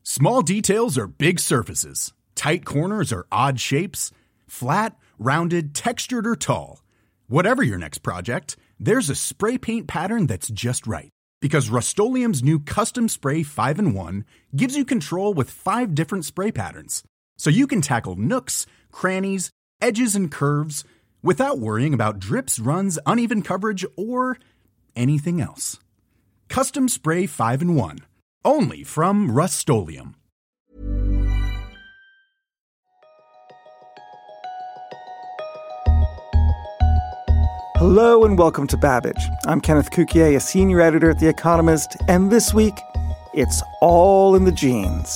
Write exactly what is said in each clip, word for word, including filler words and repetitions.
Small details are big surfaces. Tight corners are odd shapes. Flat, rounded, textured, or tall. Whatever your next project, there's a spray paint pattern that's just right. Because Rust-Oleum's new Custom Spray five in one gives you control with five different spray patterns. So you can tackle nooks, crannies, edges, and curves without worrying about drips, runs, uneven coverage, or anything else. Custom Spray five in one. Only from Rust-Oleum. Hello and welcome to Babbage. I'm Kenneth Cukier, a senior editor at The Economist, and this week, it's all in the genes.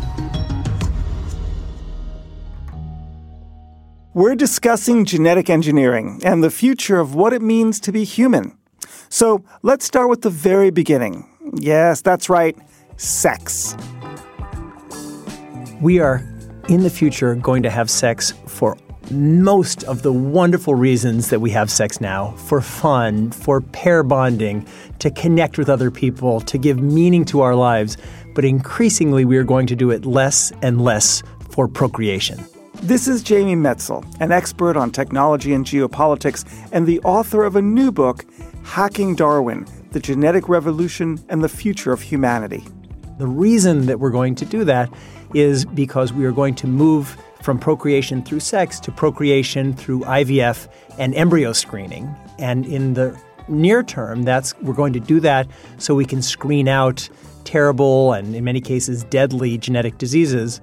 We're discussing genetic engineering and the future of what it means to be human. So let's start with the very beginning. Yes, that's right, sex. We are, in the future, going to have sex for most of the wonderful reasons that we have sex now, for fun, for pair bonding, to connect with other people, to give meaning to our lives. But increasingly, we are going to do it less and less for procreation. This is Jamie Metzl, an expert on technology and geopolitics and the author of a new book, Hacking Darwin, The Genetic Revolution and the Future of Humanity. The reason that we're going to do that is because we are going to move from procreation through sex to procreation through I V F and embryo screening. And in the near term, that's we're going to do that so we can screen out terrible and, in many cases, deadly genetic diseases.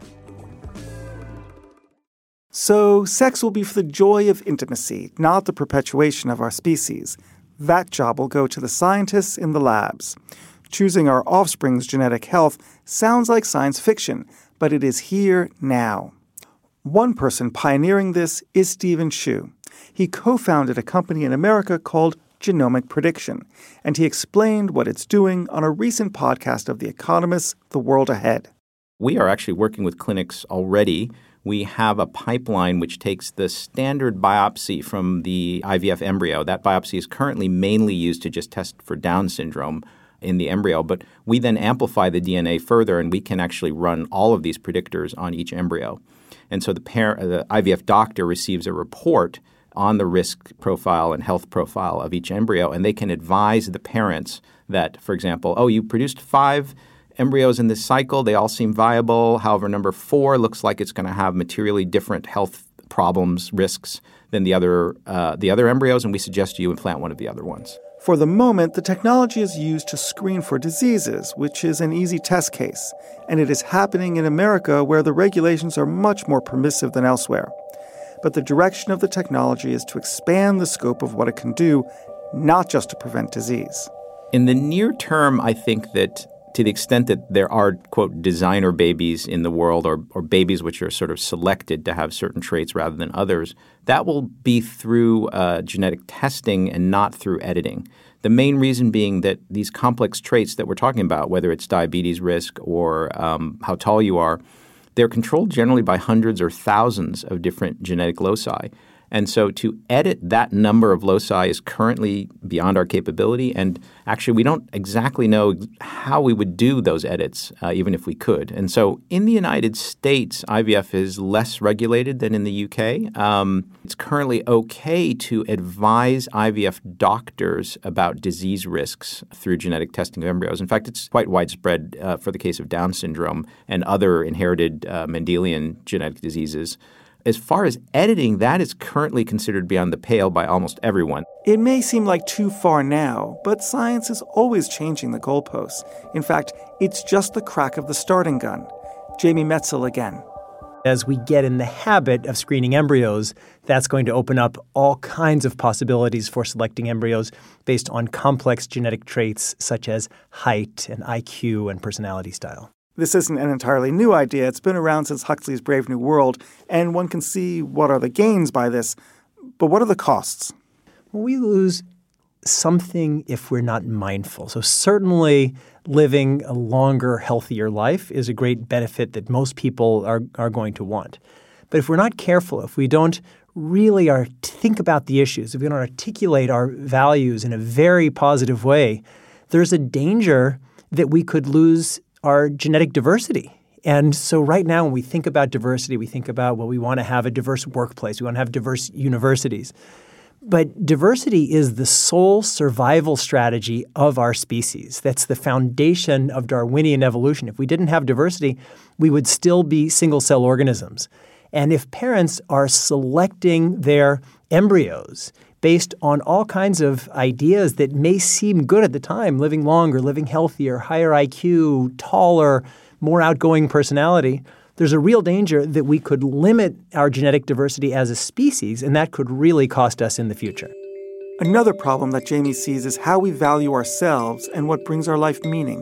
So sex will be for the joy of intimacy, not the perpetuation of our species. That job will go to the scientists in the labs. Choosing our offspring's genetic health sounds like science fiction, but it is here now. One person pioneering this is Steven Chu. He co-founded a company in America called Genomic Prediction, and he explained what it's doing on a recent podcast of The Economist's The World Ahead. We are actually working with clinics already. We have a pipeline which takes the standard biopsy from the I V F embryo. That biopsy is currently mainly used to just test for Down syndrome in the embryo, but we then amplify the D N A further, and we can actually run all of these predictors on each embryo. And so the, parent, the I V F doctor receives a report on the risk profile and health profile of each embryo, and they can advise the parents that, for example, oh, you produced five embryos in this cycle. They all seem viable. However, number four looks like it's going to have materially different health problems, risks than the other uh, the other embryos, and we suggest you implant one of the other ones. For the moment, the technology is used to screen for diseases, which is an easy test case. And it is happening in America where the regulations are much more permissive than elsewhere. But the direction of the technology is to expand the scope of what it can do, not just to prevent disease. In the near term, I think that to the extent that there are, quote, designer babies in the world or, or babies which are sort of selected to have certain traits rather than others, that will be through uh, genetic testing and not through editing. The main reason being that these complex traits that we're talking about, whether it's diabetes risk or um, how tall you are, they're controlled generally by hundreds or thousands of different genetic loci. And so to edit that number of loci is currently beyond our capability. And actually, we don't exactly know how we would do those edits, uh, even if we could. And so in the United States, I V F is less regulated than in the U K. Um, it's currently okay to advise I V F doctors about disease risks through genetic testing of embryos. In fact, it's quite widespread uh, for the case of Down syndrome and other inherited uh, Mendelian genetic diseases. As far as editing, that is currently considered beyond the pale by almost everyone. It may seem like too far now, but science is always changing the goalposts. In fact, it's just the crack of the starting gun. Jamie Metzl again. As we get in the habit of screening embryos, that's going to open up all kinds of possibilities for selecting embryos based on complex genetic traits such as height and I Q and personality style. This isn't an entirely new idea. It's been around since Huxley's Brave New World, and one can see what are the gains by this. But what are the costs? We lose something if we're not mindful. So certainly living a longer, healthier life is a great benefit that most people are, are going to want. But if we're not careful, if we don't really are, think about the issues, if we don't articulate our values in a very positive way, there's a danger that we could lose our genetic diversity. And so right now when we think about diversity, we think about, well, we want to have a diverse workplace. We want to have diverse universities. But diversity is the sole survival strategy of our species. That's the foundation of Darwinian evolution. If we didn't have diversity, we would still be single-cell organisms. And if parents are selecting their embryos based on all kinds of ideas that may seem good at the time, living longer, living healthier, higher I Q, taller, more outgoing personality, there's a real danger that we could limit our genetic diversity as a species, and that could really cost us in the future. Another problem that Jamie sees is how we value ourselves and what brings our life meaning.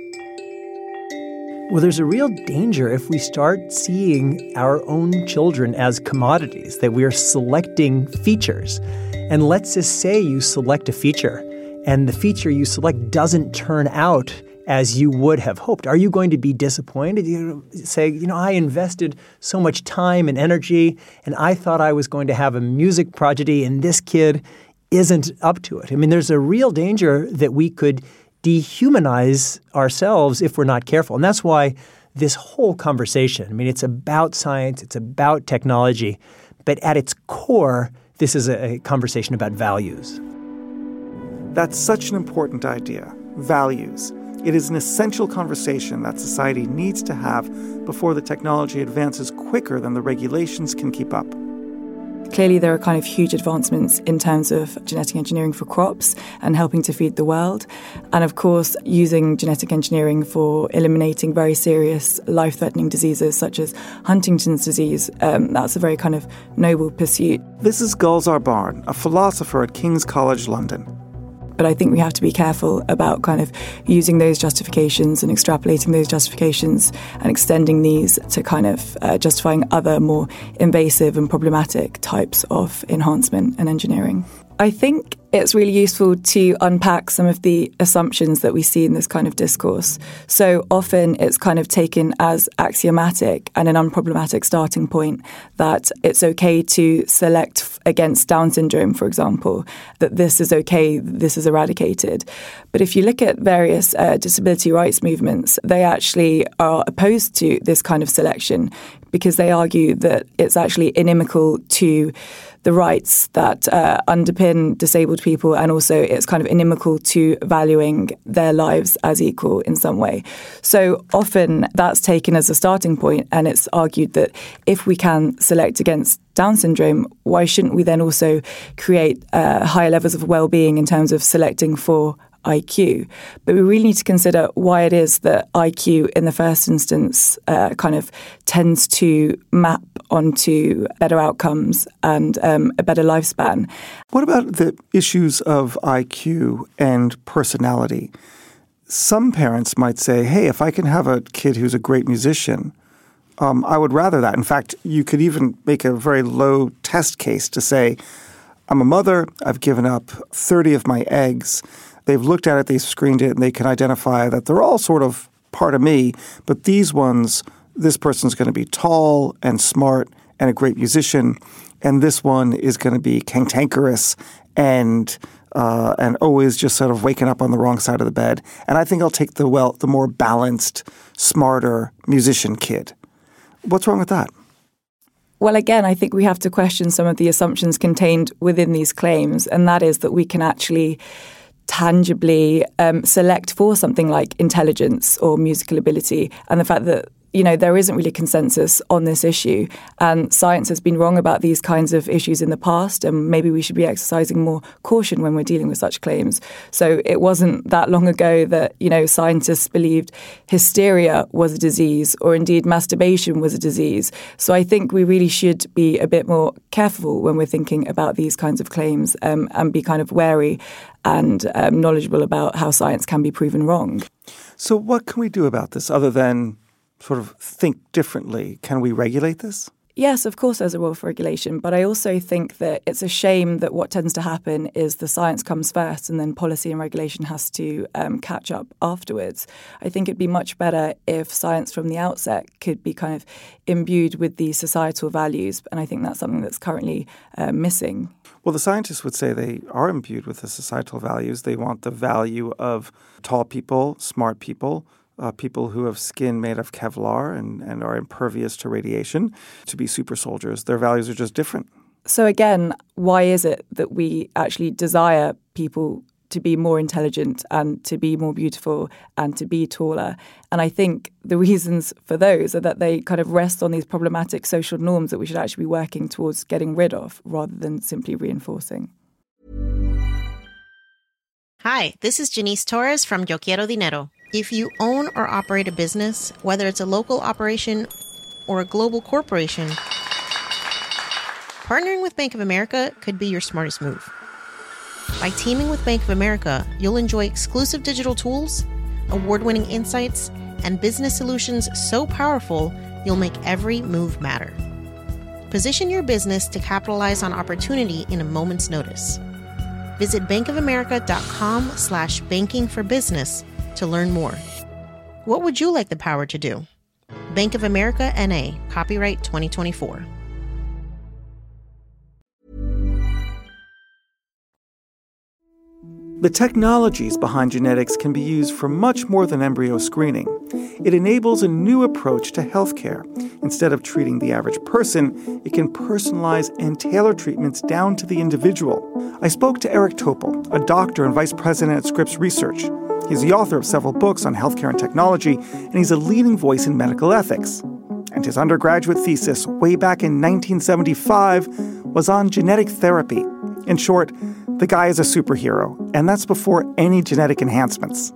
Well, there's a real danger if we start seeing our own children as commodities, that we are selecting features. And let's just say you select a feature, and the feature you select doesn't turn out as you would have hoped. Are you going to be disappointed? You say, you know, I invested so much time and energy, and I thought I was going to have a music prodigy, and this kid isn't up to it. I mean, there's a real danger that we could dehumanize ourselves if we're not careful. And that's why this whole conversation, I mean, it's about science, it's about technology, but at its core, this is a, a conversation about values. That's such an important idea, values. It is an essential conversation that society needs to have before the technology advances quicker than the regulations can keep up. Clearly, there are kind of huge advancements in terms of genetic engineering for crops and helping to feed the world. And of course, using genetic engineering for eliminating very serious life-threatening diseases such as Huntington's disease, um, that's a very kind of noble pursuit. This is Gulzar Barn, a philosopher at King's College London. But I think we have to be careful about kind of using those justifications and extrapolating those justifications and extending these to kind of uh, justifying other more invasive and problematic types of enhancement and engineering. I think it's really useful to unpack some of the assumptions that we see in this kind of discourse. So often it's kind of taken as axiomatic and an unproblematic starting point that it's okay to select against Down syndrome, for example, that this is okay, this is eradicated. But if you look at various uh, disability rights movements, they actually are opposed to this kind of selection because they argue that it's actually inimical to the rights that uh, underpin disabled people, and also it's kind of inimical to valuing their lives as equal in some way. So often that's taken as a starting point, and it's argued that if we can select against Down syndrome, why shouldn't we then also create uh, higher levels of well-being in terms of selecting for I Q? But we really need to consider why it is that I Q in the first instance uh, kind of tends to map onto better outcomes and um, a better lifespan. What about the issues of I Q and personality? Some parents might say, hey, if I can have a kid who's a great musician, um, I would rather that. In fact, you could even make a very low test case to say, I'm a mother, I've given up thirty of my eggs. They've looked at it, they've screened it, and they can identify that they're all sort of part of me, but these ones, this person's going to be tall and smart and a great musician, and this one is going to be cantankerous and uh, and always just sort of waking up on the wrong side of the bed. And I think I'll take the well, the more balanced, smarter musician kid. What's wrong with that? Well, again, I think we have to question some of the assumptions contained within these claims, and that is that we can actually tangibly um, select for something like intelligence or musical ability, and the fact that, you know, there isn't really consensus on this issue, and science has been wrong about these kinds of issues in the past, and maybe we should be exercising more caution when we're dealing with such claims. So it wasn't that long ago that, you know, scientists believed hysteria was a disease, or indeed masturbation was a disease. So I think we really should be a bit more careful when we're thinking about these kinds of claims, um, and be kind of wary and um, knowledgeable about how science can be proven wrong. So what can we do about this other than sort of think differently? Can we regulate this? Yes, of course there's a role for regulation, but I also think that it's a shame that what tends to happen is the science comes first and then policy and regulation has to um, catch up afterwards. I think it'd be much better if science from the outset could be kind of imbued with the societal values, and I think that's something that's currently uh, missing. Well, the scientists would say they are imbued with the societal values. They want the value of tall people, smart people, uh, people who have skin made of Kevlar and, and are impervious to radiation to be super soldiers. Their values are just different. So again, why is it that we actually desire people to be more intelligent and to be more beautiful and to be taller? And I think the reasons for those are that they kind of rest on these problematic social norms that we should actually be working towards getting rid of rather than simply reinforcing. Hi, this is Janice Torres from Yo Quiero Dinero. If you own or operate a business, whether it's a local operation or a global corporation, partnering with Bank of America could be your smartest move. By teaming with Bank of America, you'll enjoy exclusive digital tools, award-winning insights, and business solutions so powerful, you'll make every move matter. Position your business to capitalize on opportunity in a moment's notice. Visit bankofamerica.com slash banking for business to learn more. What would you like the power to do? Bank of America N A, copyright twenty twenty-four. The technologies behind genetics can be used for much more than embryo screening. It enables a new approach to healthcare. Instead of treating the average person, it can personalize and tailor treatments down to the individual. I spoke to Eric Topol, a doctor and vice president at Scripps Research. He's the author of several books on healthcare and technology, and he's a leading voice in medical ethics. And his undergraduate thesis, way back in nineteen seventy-five, was on genetic therapy. In short, the guy is a superhero, and that's before any genetic enhancements.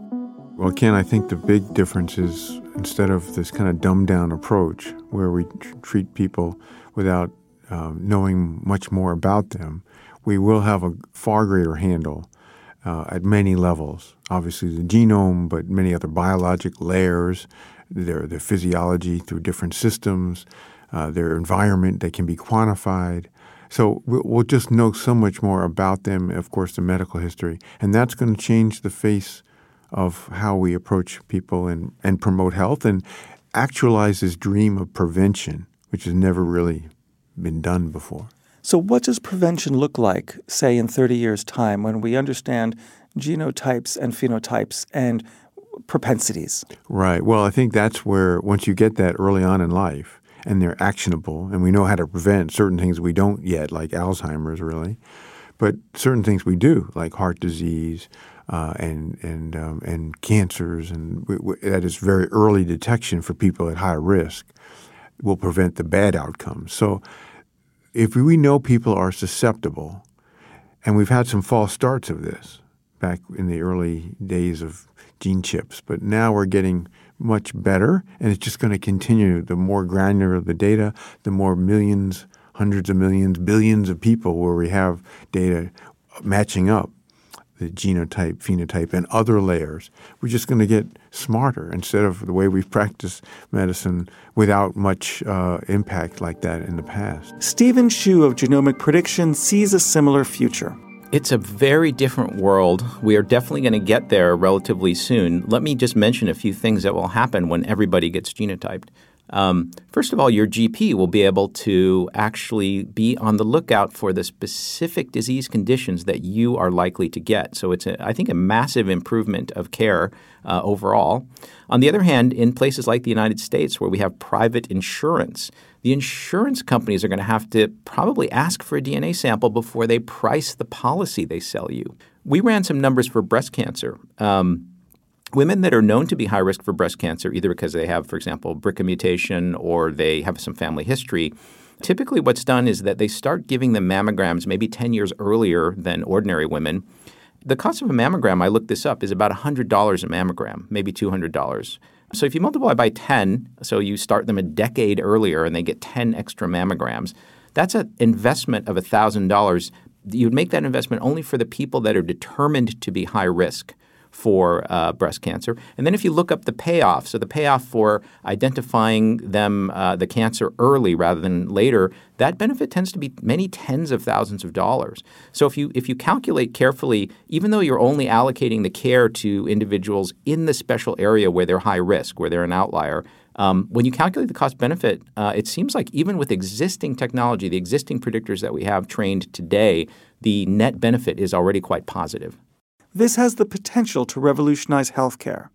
Well, Ken, I think the big difference is instead of this kind of dumbed-down approach where we tr- treat people without um, knowing much more about them, we will have a far greater handle uh, at many levels. Obviously the genome, but many other biologic layers, their, their physiology through different systems, uh, their environment that can be quantified. So we'll just know so much more about them, of course, the medical history. And that's going to change the face of how we approach people and, and promote health and actualize this dream of prevention, which has never really been done before. So what does prevention look like, say, in thirty years' time when we understand genotypes and phenotypes and propensities? Right. Well, I think that's where once you get that early on in life, and they're actionable, and we know how to prevent certain things we don't yet, like Alzheimer's, really. But certain things we do, like heart disease uh, and and um, and cancers, and we, we, that is very early detection for people at high risk, will prevent the bad outcomes. So if we know people are susceptible, and we've had some false starts of this back in the early days of gene chips, but now we're getting much better, and it's just going to continue. The more granular the data, the more millions, hundreds of millions, billions of people where we have data matching up the genotype, phenotype, and other layers. We're just going to get smarter instead of the way we've practiced medicine without much uh, impact like that in the past. Stephen Hsu of Genomic Prediction sees a similar future. It's a very different world. We are definitely going to get there relatively soon. Let me just mention a few things that will happen when everybody gets genotyped. Um, first of all, your G P will be able to actually be on the lookout for the specific disease conditions that you are likely to get. So it's, a, I think, a massive improvement of care uh, overall. On the other hand, in places like the United States where we have private insurance, the insurance companies are going to have to probably ask for a D N A sample before they price the policy they sell you. We ran some numbers for breast cancer. Um, women that are known to be high risk for breast cancer, either because they have, for example, B R C A mutation or they have some family history, typically what's done is that they start giving them mammograms maybe ten years earlier than ordinary women. The cost of a mammogram, I looked this up, is about one hundred dollars a mammogram, maybe two hundred dollars. So if you multiply by ten, so you start them a decade earlier and they get ten extra mammograms, that's an investment of one thousand dollars. You would make that investment only for the people that are determined to be high risk for uh, breast cancer. And then if you look up the payoff, so the payoff for identifying them, uh, the cancer early rather than later, that benefit tends to be many tens of thousands of dollars. So if you if you calculate carefully, even though you're only allocating the care to individuals in the special area where they're high risk, where they're an outlier, um, when you calculate the cost benefit, uh, it seems like even with existing technology, the existing predictors that we have trained today, the net benefit is already quite positive. This has the potential to revolutionize healthcare.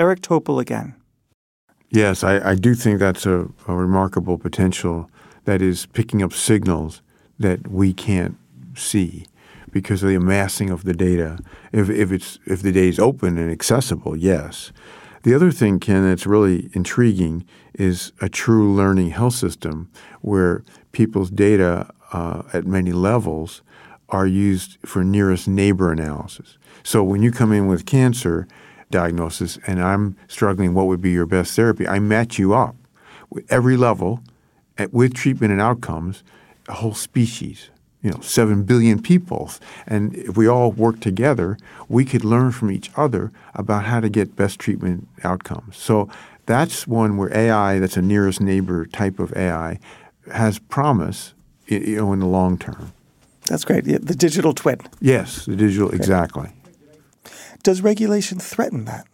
Eric Topol again. Yes, I, I do think that's a, a remarkable potential that is picking up signals that we can't see because of the amassing of the data. If, if it's if the data is open and accessible, yes. The other thing, Ken, that's really intriguing is a true learning health system where people's data uh, at many levels are used for nearest neighbor analysis. So when you come in with cancer diagnosis and I'm struggling, what would be your best therapy? I match you up with every level at, with treatment and outcomes, a whole species, you know, seven billion people. And if we all work together, we could learn from each other about how to get best treatment outcomes. So that's one where A I, that's a nearest neighbor type of A I, has promise, you know, in the long term. That's great. The digital twin. Yes, the digital, great. Exactly. Does regulation threaten that?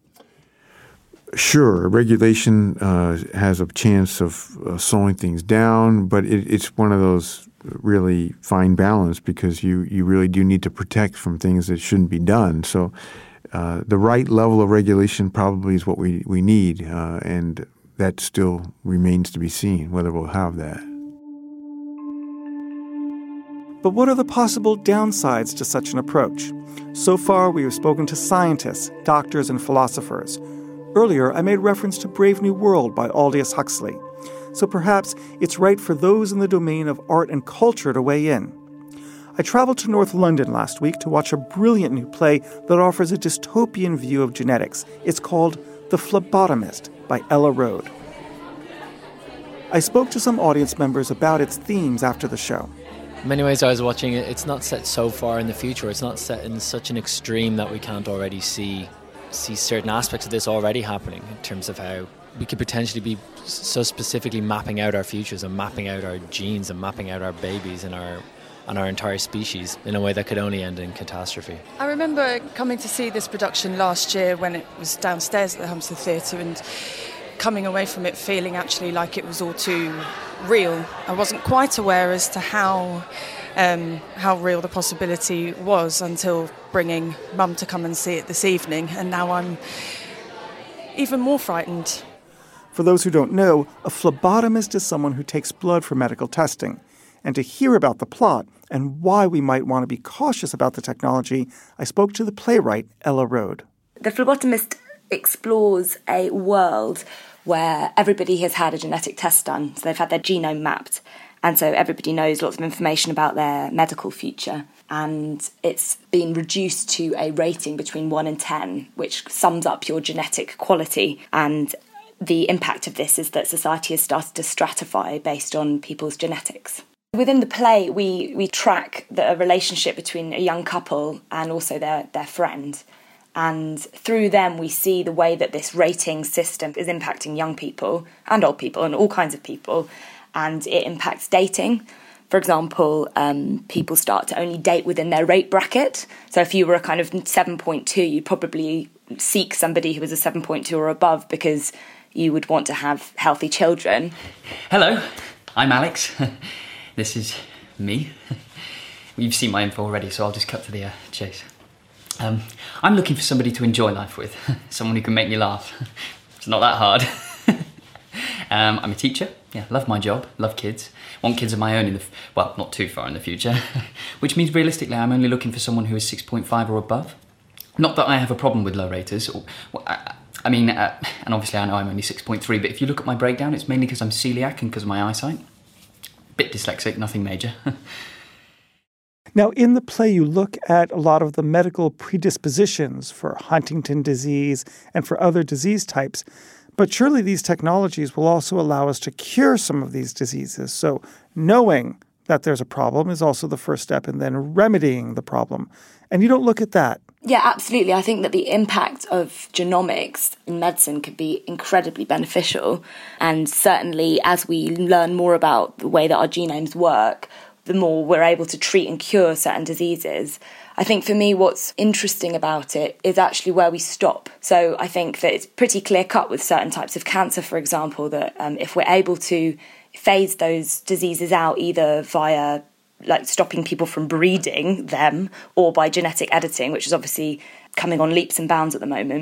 Sure. Regulation uh, has a chance of uh, slowing things down, but it, it's one of those really fine balance because you, you really do need to protect from things that shouldn't be done. So uh, the right level of regulation probably is what we, we need, uh, and that still remains to be seen, whether we'll have that. But what are the possible downsides to such an approach? So far, we have spoken to scientists, doctors, and philosophers. Earlier, I made reference to Brave New World by Aldous Huxley. So perhaps it's right for those in the domain of art and culture to weigh in. I traveled to North London last week to watch a brilliant new play that offers a dystopian view of genetics. It's called The Phlebotomist by Ella Road. I spoke to some audience members about its themes after the show. In many ways, I was watching it, it's not set so far in the future. It's not set in such an extreme that we can't already see see certain aspects of this already happening in terms of how we could potentially be so specifically mapping out our futures and mapping out our genes and mapping out our babies and our and our entire species in a way that could only end in catastrophe. I remember coming to see this production last year when it was downstairs at the Hampstead Theatre and coming away from it feeling actually like it was all too real. I wasn't quite aware as to how um, how real the possibility was until bringing Mum to come and see it this evening, and now I'm even more frightened. For those who don't know, a phlebotomist is someone who takes blood for medical testing. And to hear about the plot and why we might want to be cautious about the technology, I spoke to the playwright Ella Road. The Phlebotomist explores a world where everybody has had a genetic test done, so they've had their genome mapped, and so everybody knows lots of information about their medical future. And it's been reduced to a rating between one and ten, which sums up your genetic quality. And the impact of this is that society has started to stratify based on people's genetics. Within the play, we, we track the relationship between a young couple and also their, their friend. And through them, we see the way that this rating system is impacting young people and old people and all kinds of people. And it impacts dating. For example, um, people start to only date within their rate bracket. So if you were a kind of seven point two, you'd probably seek somebody who was a seven point two or above because you would want to have healthy children. Hello, I'm Alex. This is me. You've seen my info already, so I'll just cut to the uh, chase. Um, I'm looking for somebody to enjoy life with, someone who can make me laugh. It's not that hard. um, I'm a teacher, yeah, love my job, love kids, want kids of my own in the, f- well, not too far in the future, which means realistically I'm only looking for someone who is six point five or above. Not that I have a problem with low raters, or, well, I, I mean, uh, and obviously I know I'm only six point three, but if you look at my breakdown, it's mainly because I'm celiac and because of my eyesight. Bit dyslexic, nothing major. Now, in the play, you look at a lot of the medical predispositions for Huntington disease and for other disease types. But surely these technologies will also allow us to cure some of these diseases. So knowing that there's a problem is also the first step in then remedying the problem. And you don't look at that. Yeah, absolutely. I think that the impact of genomics in medicine could be incredibly beneficial. And certainly as we learn more about the way that our genomes work, the more we're able to treat and cure certain diseases. I think for me what's interesting about it is actually where we stop. So I think that it's pretty clear-cut with certain types of cancer, for example, that um, if we're able to phase those diseases out either via like stopping people from breeding them or by genetic editing, which is obviously coming on leaps and bounds at the moment,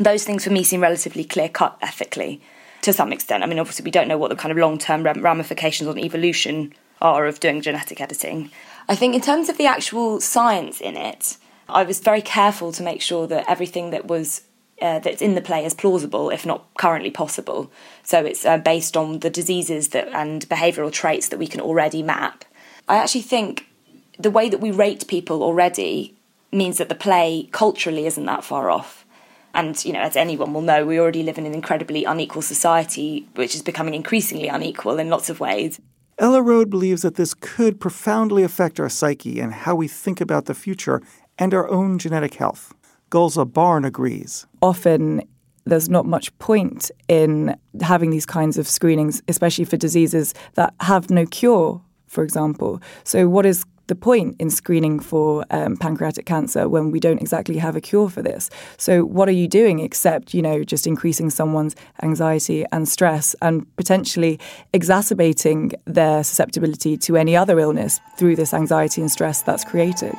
Those things for me seem relatively clear-cut ethically to some extent. I mean, obviously we don't know what the kind of long-term ramifications on evolution are of doing genetic editing. I think in terms of the actual science in it, I was very careful to make sure that everything that was uh, that's in the play is plausible, if not currently possible. So it's uh, based on the diseases that and behavioural traits that we can already map. I actually think the way that we rate people already means that the play culturally isn't that far off. And, you know, as anyone will know, we already live in an incredibly unequal society, which is becoming increasingly unequal in lots of ways. Ella Road believes that this could profoundly affect our psyche and how we think about the future and our own genetic health. Gulza Barn agrees. Often there's not much point in having these kinds of screenings, especially for diseases that have no cure, for example. So what is the point in screening for um, pancreatic cancer when we don't exactly have a cure for this? So what are you doing except, you know, just increasing someone's anxiety and stress and potentially exacerbating their susceptibility to any other illness through this anxiety and stress that's created?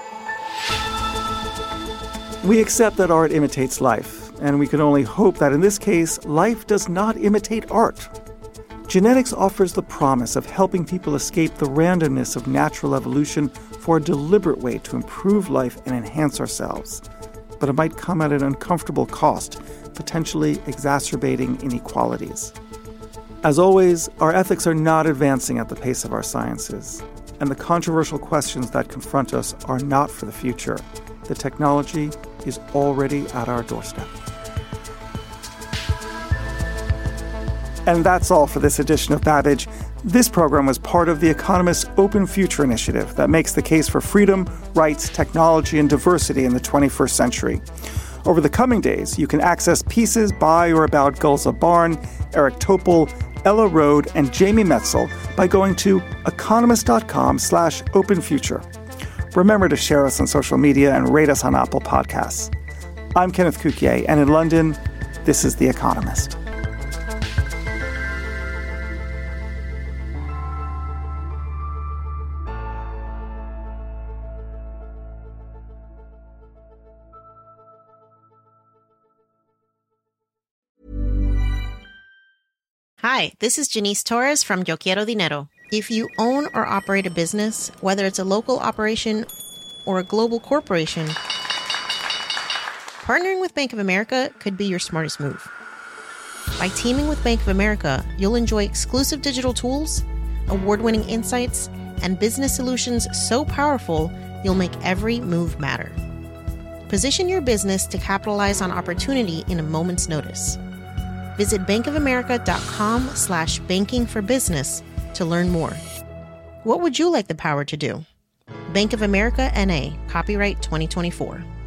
We accept that art imitates life, and we can only hope that in this case, life does not imitate art. Genetics offers the promise of helping people escape the randomness of natural evolution for a deliberate way to improve life and enhance ourselves. But it might come at an uncomfortable cost, potentially exacerbating inequalities. As always, our ethics are not advancing at the pace of our sciences, and the controversial questions that confront us are not for the future. The technology is already at our doorstep. And that's all for this edition of Babbage. This program was part of The Economist's Open Future Initiative that makes the case for freedom, rights, technology, and diversity in the twenty-first century. Over the coming days, you can access pieces by or about Gulza Barn, Eric Topol, Ella Road, and Jamie Metzl by going to economist.com slash open future. Remember to share us on social media and rate us on Apple Podcasts. I'm Kenneth Cukier, and in London, this is The Economist. Hi, this is Janice Torres from Yo Quiero Dinero. If you own or operate a business, whether it's a local operation or a global corporation, partnering with Bank of America could be your smartest move. By teaming with Bank of America, you'll enjoy exclusive digital tools, award-winning insights, and business solutions so powerful you'll make every move matter. Position your business to capitalize on opportunity in a moment's notice. Visit bankofamerica.com slash banking for business to learn more. What would you like the power to do? Bank of America N A, copyright twenty twenty-four.